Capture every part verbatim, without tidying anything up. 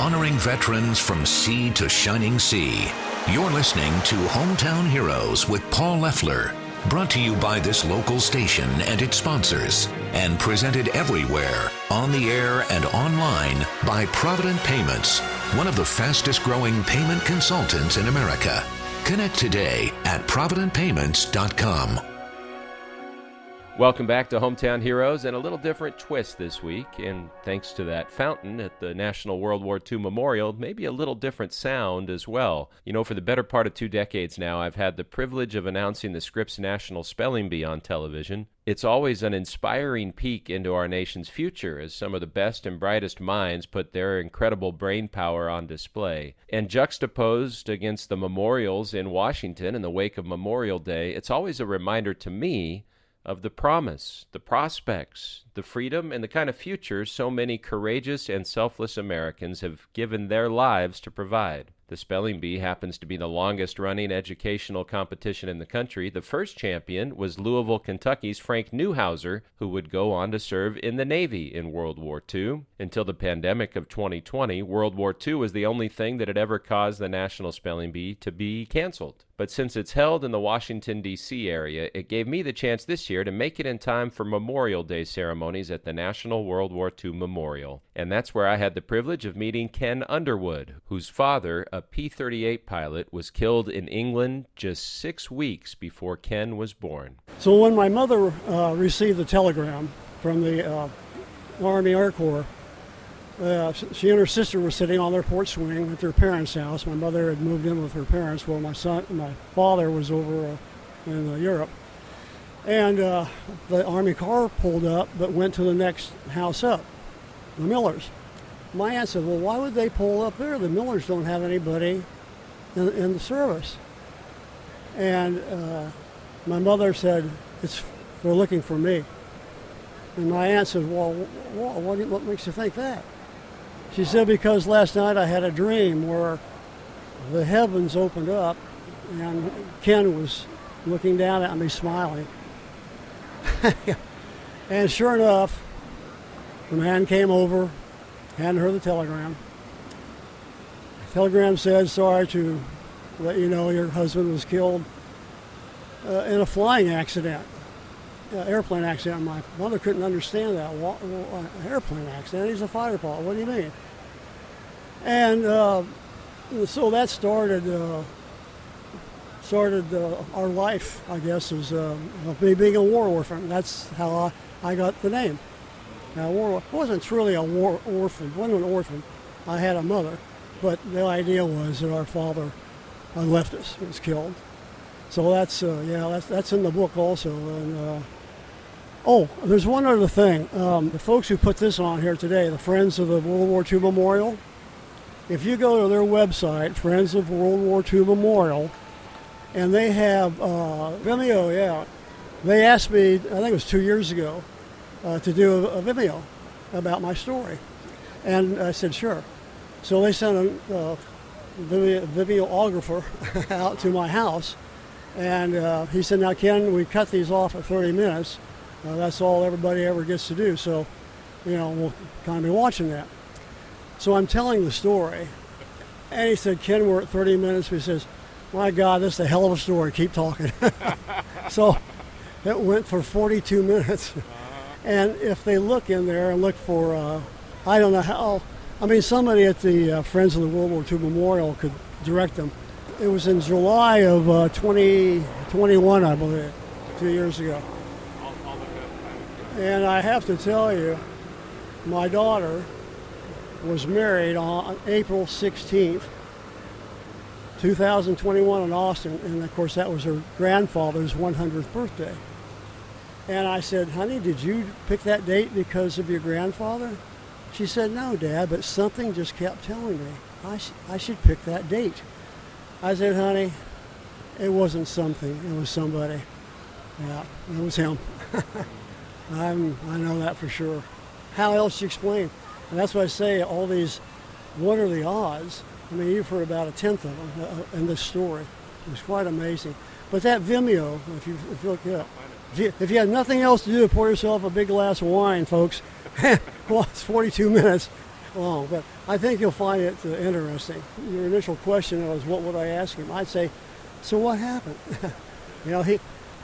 honoring veterans from sea to shining sea. You're listening to Hometown Heroes with Paul Leffler, brought to you by this local station and its sponsors, and presented everywhere, on the air and online, by Provident Payments, one of the fastest growing payment consultants in America. Connect today at provident payments dot com. Welcome back to Hometown Heroes, and a little different twist this week. And thanks to that fountain at the National World War Two Memorial, maybe a little different sound as well. You know, for the better part of two decades now, I've had the privilege of announcing the Scripps National Spelling Bee on television. It's always an inspiring peek into our nation's future as some of the best and brightest minds put their incredible brain power on display. And juxtaposed against the memorials in Washington in the wake of Memorial Day, it's always a reminder to me of the promise, the prospects, the freedom, and the kind of future so many courageous and selfless Americans have given their lives to provide. The Spelling Bee happens to be the longest-running educational competition in the country. The first champion was Louisville, Kentucky's Frank Newhouser, who would go on to serve in the Navy in World War Two. Until the pandemic of twenty twenty, World War Two was the only thing that had ever caused the National Spelling Bee to be canceled. But since it's held in the Washington, D C area, it gave me the chance this year to make it in time for Memorial Day ceremonies at the National World War Two Memorial. And that's where I had the privilege of meeting Ken Underwood, whose father, a P thirty-eight pilot, was killed in England just six weeks before Ken was born. So when my mother uh, received the telegram from the uh, Army Air Corps, uh, she and her sister were sitting on their porch swing at their parents' house. My mother had moved in with her parents while my son, my father was over uh, in uh, Europe. And uh, the Army car pulled up but went to the next house up, the Millers. My aunt said, well, why would they pull up there? The Millers don't have anybody in, in the service. And uh, my mother said, it's they're looking for me. And my aunt said, well, what, what, what makes you think that? She said, because last night I had a dream where the heavens opened up and Ken was looking down at me smiling. And sure enough, the man came over, handed her the telegram. The telegram said, sorry to let you know your husband was killed uh, in a flying accident, uh, airplane accident. My mother couldn't understand that. Well, well, uh, airplane accident? He's a fighter pilot. What do you mean? And uh, so that started uh, started uh, our life, I guess, as uh, me being a war orphan. That's how I, I got the name. Now, war, I wasn't truly a war orphan. I wasn't an orphan. I had a mother, but the idea was that our father uh, left us, was killed. So that's uh, yeah, that's that's in the book also. And uh, oh, there's one other thing. Um, the folks who put this on here today, the Friends of the World War Two Memorial. If you go to their website, Friends of World War Two Memorial, and they have uh, Vimeo, yeah. They asked me, I think it was two years ago, uh, to do a, a Vimeo about my story. And I said, sure. So they sent a uh, Vimeo, Vimeographer out to my house. And uh, he said, now, Ken, we cut these off at thirty minutes. Uh, that's all everybody ever gets to do. So, you know, we'll kind of be watching that. So I'm telling the story. And he said, Ken, we're at thirty minutes. He says, my God, this is a hell of a story. Keep talking. So it went for forty-two minutes. And if they look in there and look for, uh, I don't know how, I mean, somebody at the uh, Friends of the World War Two Memorial could direct them. It was in July of uh, twenty twenty-one, I believe, two years ago. And I have to tell you, my daughter was married on April sixteenth, two thousand twenty-one in Austin, and of course that was her grandfather's one hundredth birthday. And I said, honey, did you pick that date because of your grandfather? She said, no, Dad, but something just kept telling me I, sh- I should pick that date. I said, honey, it wasn't something, it was somebody. Yeah, it was him. I'm, I know that for sure. How else do you explain? And that's why I say all these, what are the odds? I mean, you've heard about a tenth of them uh, in this story. It was quite amazing. But that Vimeo, if you, if you look it up, if you, if you had nothing else to do, pour yourself a big glass of wine, folks. Well, it's forty-two minutes. long, but I think you'll find it uh, interesting. Your initial question was, what would I ask him? I'd say, so what happened? you know, he,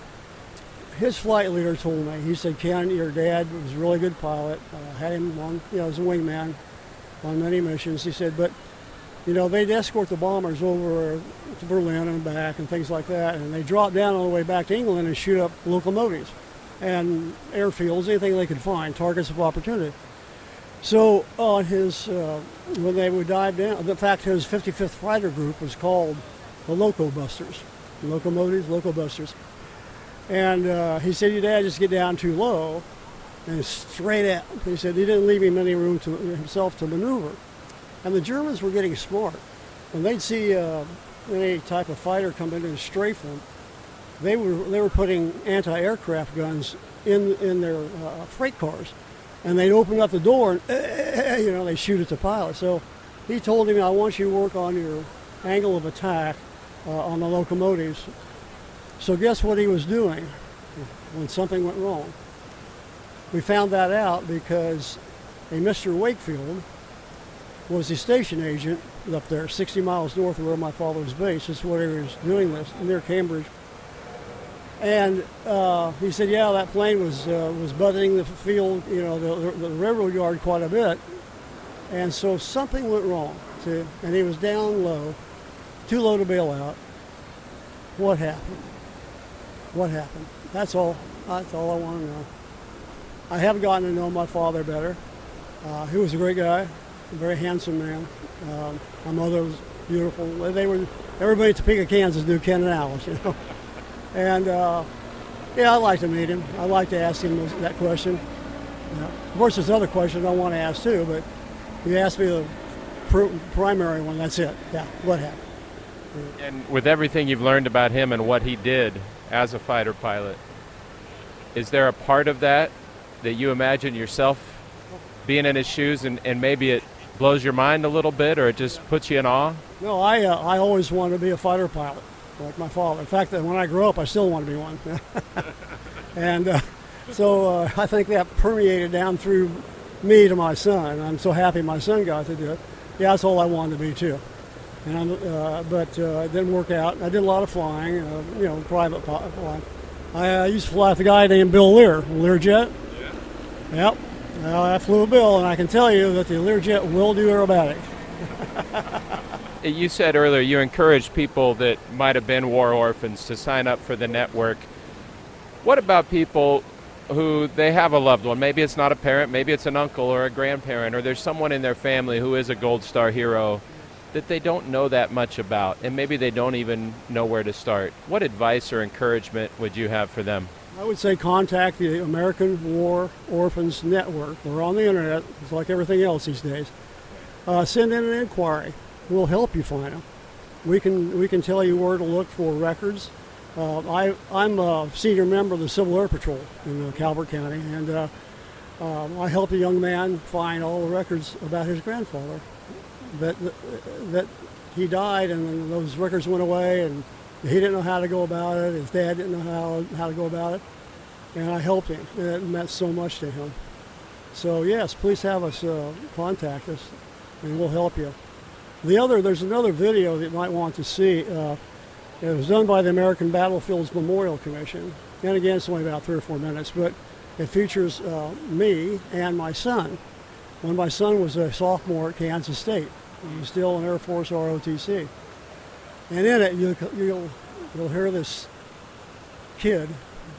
his flight leader told me, he said, Ken, your dad was a really good pilot, uh, had him on, you know, as a wingman on many missions. He said, but, you know, they'd escort the bombers over to Berlin and back and things like that, and they drop down on the way back to England and shoot up locomotives and airfields, anything they could find, targets of opportunity. So on his, uh, when they would dive down, in fact, his fifty-fifth Fighter Group was called the Loco Busters, locomotives, Loco Busters. And uh, he said, your dad just get down too low and straight out. He said he didn't leave him any room to himself to maneuver. And the Germans were getting smart. When they'd see uh, any type of fighter come in and strafe them, they were they were putting anti-aircraft guns in in their uh, freight cars, and they'd open up the door and uh, you know they shoot at the pilot. So he told him, I want you to work on your angle of attack uh, on the locomotives. So guess what he was doing when something went wrong? We found that out because a Mister Wakefield was the station agent up there, sixty miles north of where my father was based. That's where he was doing this, near Cambridge. And uh, he said, yeah, that plane was uh, was butting the field, you know, the, the railroad yard quite a bit. And so something went wrong, see? And he was down low, too low to bail out. What happened? What happened? That's all. That's all I want to know. I have gotten to know my father better. Uh, he was a great guy, a very handsome man. Um, my mother was beautiful. They were everybody in Topeka, Kansas knew Ken and Alice, you know. And uh, yeah, I'd like to meet him. I'd like to ask him that question. Yeah. Of course, there's other questions I want to ask too, but you asked me the pr- primary one. That's it. Yeah, what happened? And with everything you've learned about him and what he did as a fighter pilot, is there a part of that that you imagine yourself being in his shoes, and, and maybe it blows your mind a little bit, or it just puts you in awe? No, I uh, I always wanted to be a fighter pilot, like my father. In fact, when I grow up, I still want to be one. and uh, so uh, I think that permeated down through me to my son. I'm so happy my son got to do it. Yeah, that's all I wanted to be too. And I'm, uh, but uh, it didn't work out. I did a lot of flying, uh, you know, private flying. I uh, used to fly with a guy named Bill Lear, Learjet. Yeah. Yep. Well, I flew a Bill, and I can tell you that the Learjet will do aerobatic. You said earlier you encouraged people that might have been war orphans to sign up for the network. What about people who they have a loved one? Maybe it's not a parent, maybe it's an uncle or a grandparent, or there's someone in their family who is a Gold Star hero that they don't know that much about, and maybe they don't even know where to start. What advice or encouragement would you have for them? I would say contact the American War Orphans Network. We're on the internet. It's like everything else these days. Uh, send in an inquiry. We'll help you find them. We can we can tell you where to look for records. Uh, I, I'm a senior member of the Civil Air Patrol in uh, Calvert County, and uh, um, I helped a young man find all the records about his grandfather. That that he died, and those records went away, and he didn't know how to go about it. His dad didn't know how how to go about it, and I helped him. And it meant so much to him. So yes, please have us uh, contact us, and we'll help you. The other, there's another video that you might want to see. Uh, it was done by the American Battlefields Memorial Commission, and again, it's only about three or four minutes, but it features uh, me and my son. When my son was a sophomore at Kansas State, he was still an Air Force R O T C. And in it, you'll, you'll, you'll hear this kid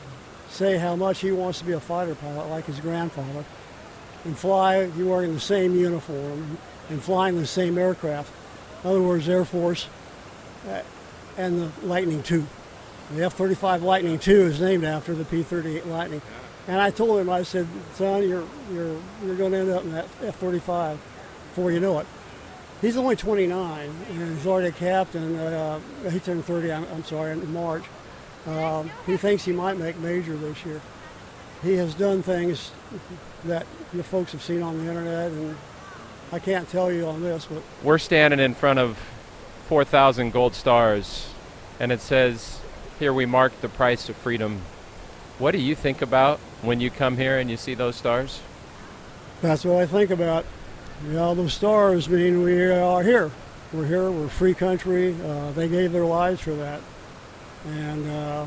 say how much he wants to be a fighter pilot like his grandfather and fly, he wearing the same uniform and flying the same aircraft. In other words, Air Force uh, and the Lightning two. The F thirty-five Lightning two is named after the P thirty-eight Lightning. And I told him, I said, son, you're you're you're going to end up in that F thirty-five before you know it. He's only twenty-nine, and he's already a captain. Uh, he turned thirty, I'm, I'm sorry, in March. Um, he thinks he might make major this year. He has done things that the folks have seen on the internet, and I can't tell you on this, but... We're standing in front of four thousand gold stars, and it says, here we mark the price of freedom. What do you think about when you come here and you see those stars? That's what I think about. You know, those stars mean we are here. We're here, we're a free country. Uh, they gave their lives for that. And uh,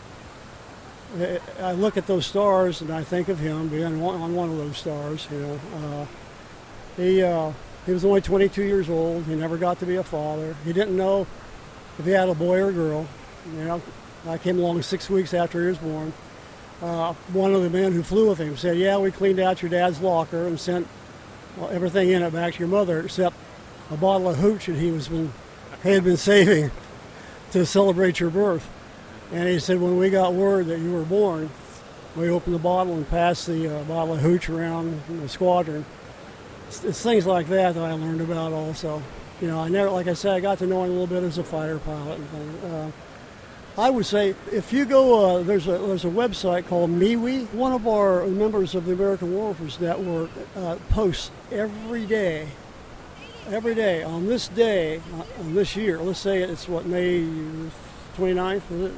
I look at those stars and I think of him being on one of those stars, you know. Uh, he, uh, he was only twenty-two years old. He never got to be a father. He didn't know if he had a boy or a girl. You know, I came along six weeks after he was born. Uh, one of the men who flew with him said, yeah, we cleaned out your dad's locker and sent well, everything in it back to your mother except a bottle of hooch that he was been, he had been saving to celebrate your birth. And he said, when we got word that you were born, we opened the bottle and passed the uh, bottle of hooch around the squadron. It's, it's things like that that I learned about also. You know, I never, like I said, I got to know him a little bit as a fighter pilot and things. Uh, I would say if you go, uh, there's a there's a website called MeWe. One of our members of the American War Orphans Network uh, posts every day, every day on this day, uh, on this year. Let's say it's what, May twenty-ninth, was it?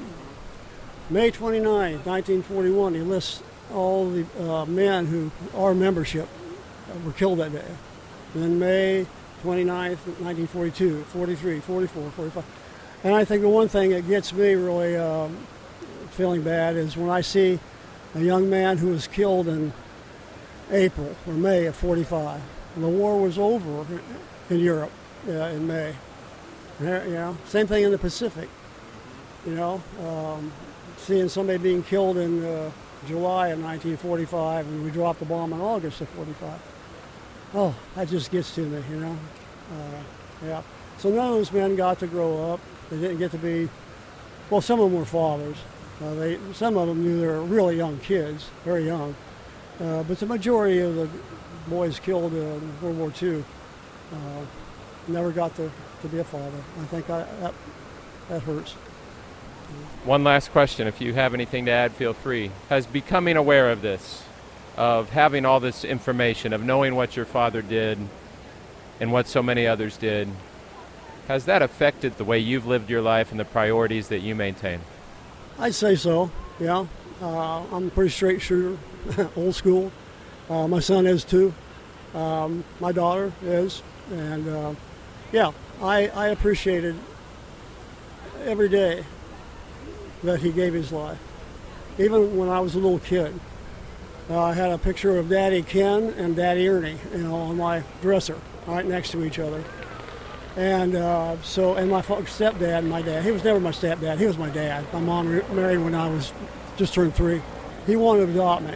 May twenty-ninth, nineteen forty-one. He lists all the uh, men who our membership were killed that day. Then May twenty-ninth, nineteen forty-two, forty-three, forty-four, forty-five. And I think the one thing that gets me really um, feeling bad is when I see a young man who was killed in April or May of forty-five. And the war was over in Europe uh, in May. You know, same thing in the Pacific. You know, um, seeing somebody being killed in uh, July of nineteen forty-five, and we dropped the bomb in August of forty-five. Oh, that just gets to me, you know. Uh, yeah. So none of those men got to grow up. They didn't get to be, well, some of them were fathers. Uh, they, some of them knew they were really young kids, very young. Uh, but the majority of the boys killed in World War Two uh, never got to, to be a father. I think I, that, that hurts. One last question. If you have anything to add, feel free. Has becoming aware of this, of having all this information, of knowing what your father did and what so many others did, has that affected the way you've lived your life and the priorities that you maintain? I'd say so, yeah. Uh, I'm a pretty straight shooter, old school. Uh, my son is too. Um, my daughter is. And uh, yeah, I, I appreciated every day that he gave his life. Even when I was a little kid, uh, I had a picture of Daddy Ken and Daddy Ernie, you know, on my dresser, right next to each other. And uh, so, and my stepdad and my dad, he was never my stepdad, he was my dad. My mom re- married when I was just turned three. He wanted to adopt me.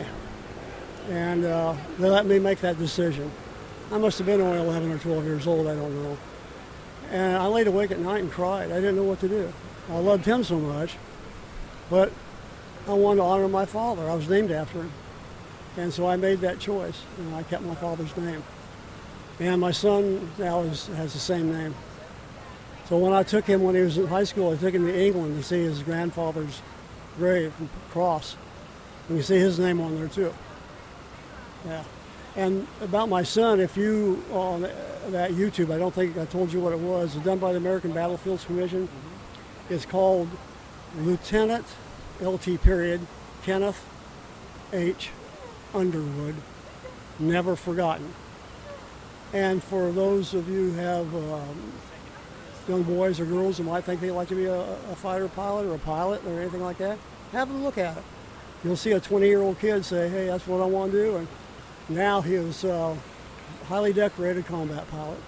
And uh, they let me make that decision. I must have been only eleven or twelve years old, I don't know. And I laid awake at night and cried. I didn't know what to do. I loved him so much, but I wanted to honor my father. I was named after him. And so I made that choice, and I kept my father's name. And my son now is, has the same name. So when I took him when he was in high school, I took him to England to see his grandfather's grave, cross. And you see his name on there too. Yeah. And about my son, if you, on that YouTube, I don't think I told you what it was, it's done by the American Battlefields Commission. Mm-hmm. It's called Lieutenant, L T period, Kenneth H. Underwood, Never Forgotten. And for those of you who have um, young boys or girls who might think they'd like to be a, a fighter pilot or a pilot or anything like that, have a look at it. You'll see a twenty-year-old kid say, hey, that's what I want to do. And now he is a highly decorated combat pilot.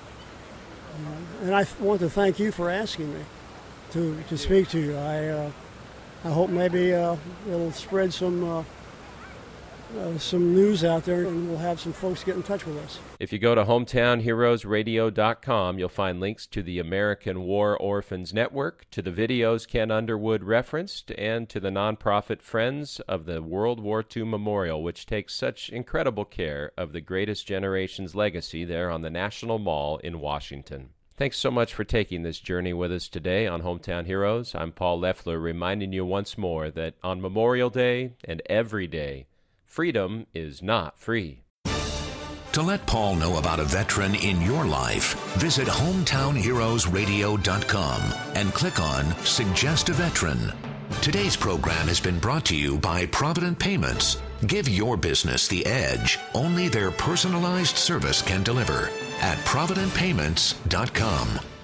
Uh, and I th- want to thank you for asking me to, to speak to you. I, uh, I hope maybe uh, it'll spread some uh, Uh, some news out there, and we'll have some folks get in touch with us. If you go to hometown heroes radio dot com, you'll find links to the American War Orphans Network, to the videos Ken Underwood referenced, and to the nonprofit Friends of the World War Two Memorial, which takes such incredible care of the greatest generation's legacy there on the National Mall in Washington. Thanks so much for taking this journey with us today on Hometown Heroes. I'm Paul Leffler, reminding you once more that on Memorial Day and every day, freedom is not free. To let Paul know about a veteran in your life, visit hometown heroes radio dot com and click on Suggest a Veteran. Today's program has been brought to you by Provident Payments. Give your business the edge only their personalized service can deliver at provident payments dot com.